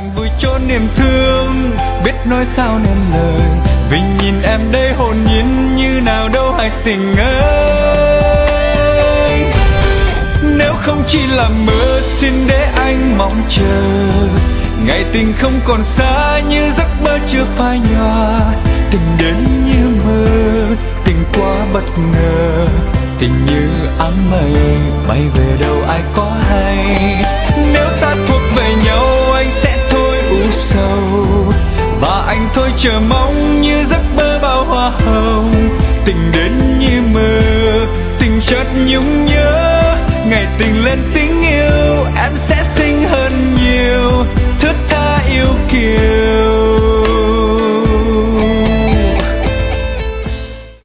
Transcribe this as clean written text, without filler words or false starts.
anh vui chốn niềm thương, biết nói sao nên lời, vì nhìn em đây hồn nhiên như nào đâu hay tình ơi. Nếu không chỉ là mơ, xin để anh mong chờ ngày tình không còn xa, như giấc mơ chưa phai nhòa. Tình đến như mơ, tình quá bất ngờ, tình như áng mây bay về đâu ai có hay. Nếu ta thuộc về nhau, anh sẽ thôi u sầu, và anh thôi chờ mong